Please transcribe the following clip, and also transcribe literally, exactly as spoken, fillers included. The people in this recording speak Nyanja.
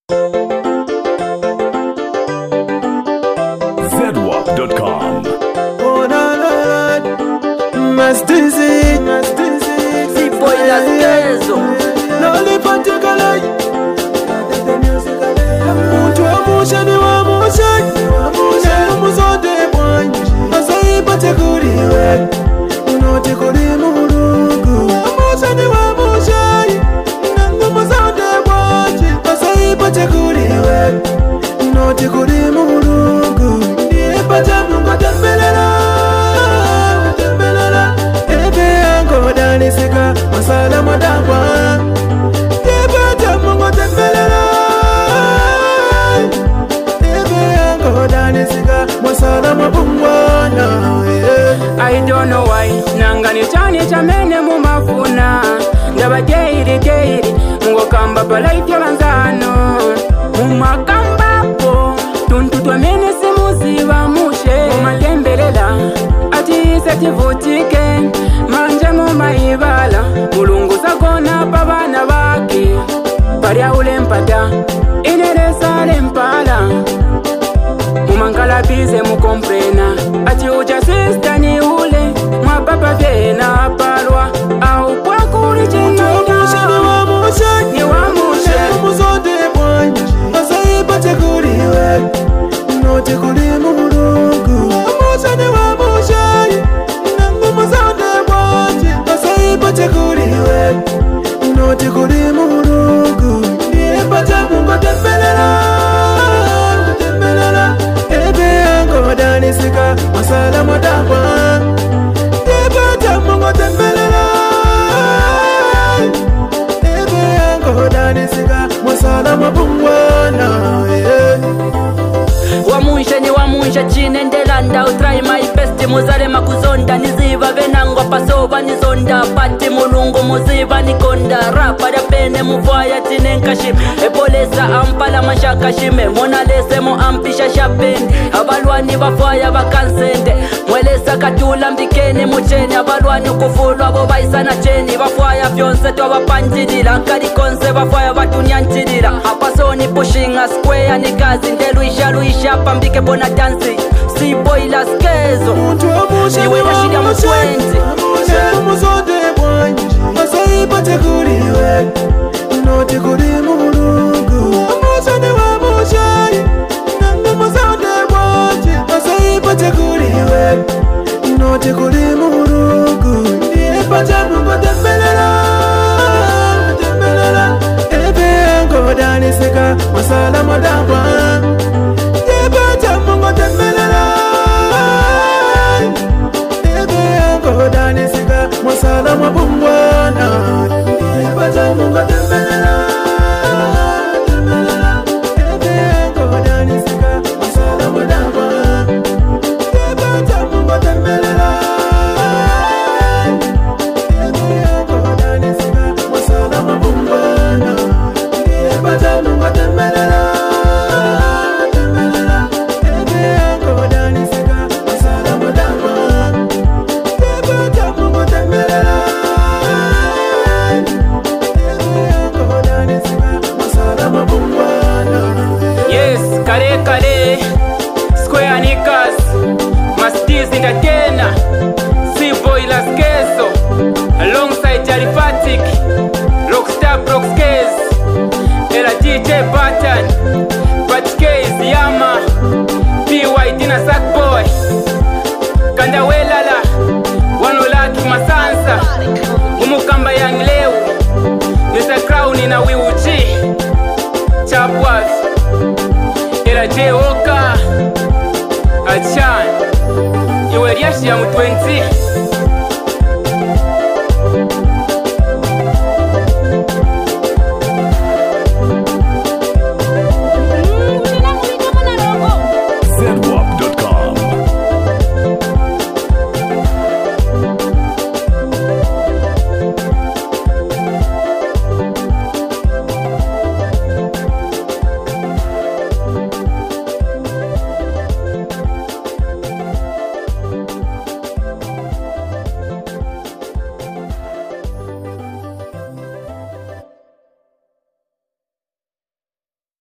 zedwap dot com. Oh na na na, mastizi, mastizi, si boy las kezo, lollipop tikalai. Muntu wamusha ni wamusha, wamusha muzonde mwanyi. Asai pate kuriwe, unote kuri murugu. Wamusha ni wamusha, nangu muzonde mwanyi. Asai pate kuriwe, unote kuri murugu. Pata mungo tembelela, tembelela. Ebe ango dani sika, masala madangwa. Pata mungo tembelela, ebe ango dani sika, masala mabungwana. I don't know why nangani chani chamene mumafuna ndaba geiri geiri mungo kamba palaiti yalanzano mumakamba po tuntu twamene simuziva mushe mumatembelela ati setivutike manje mumaibala mulungu sakona pabana bake parya ulempata ineresa lempala mumangala bize mukomprena ati uja sister ni ule mwapapa vyena palwa au kwa kuri chingana Wamusha ni wamusha, ni wamushe muzonde mwanyi. Asai pate kuriwe, unote kuri murugu. Wamusha ni wamusha, nangu muzonde mwanyi. Asai pate kuriwe, unote kuri murugu. Pata mungo tembelela, tembelela. Ebe ango dani sika, masala madangwa. Pata mungo tembelela, ebe ango dani sika, masala mabungwana. wamushe ni wamushe chinendelanda utry my best muzale makuzonda niziva venangwa pasova nizonda pati mulungu muziva nikonda rapa ya pene muvaya tinenkashim ebolesa ampala mashakashime monalese mo ampisha shapeni abalwani bafaya bakansende mwelesa katula mbikeni mucheni abalwani kufulwa bo baisana cheni bafaya vyonse twabapanjilila kalikonse bafaya batunyanjilila apasoni pushinga square ni kazi ndeluisha luisha pambike bona dansi si boy las kezo Muntu wamusha ni iwe yashida wamusha, mukwenzi wamusha muzonde mwanyi. Asai pate kuriwe, unote kuri murugu. Wamusha ni wamusha, nangu muzonde mwanyi. Asai pate kuriwe, unote kuri murugu. Pata mungo tembelela, tembelela. Ebe ango dani sika, masala madangwa. Pata mungo tembelela, ebe ango dani sika, masala mabungwana. Pata mungo tembelela, tembelela. Ebe ango dani sika, masala madangwa. Pata mungo tembelela, ebe ango dani sika, masala mabungwana. Pata mungo tembelela, tembelela. Ebe ango dani sika, masala madangwa. Pata mungo tembelela, ebe ango dani sika, masala mabungwana. yes kale kale square nikas mastis entertainer si boy las kezo alongside Jarifatic Rockstar Proxcase Ela D J Button Batcase Yama P Y Dina Sackboy Kandawelala Wanolaki Masansa Umukamba Young Leo Mister Crown na Wiuchi Chapwas Ela J Oka Achan Iwe riashi ya mtwenzi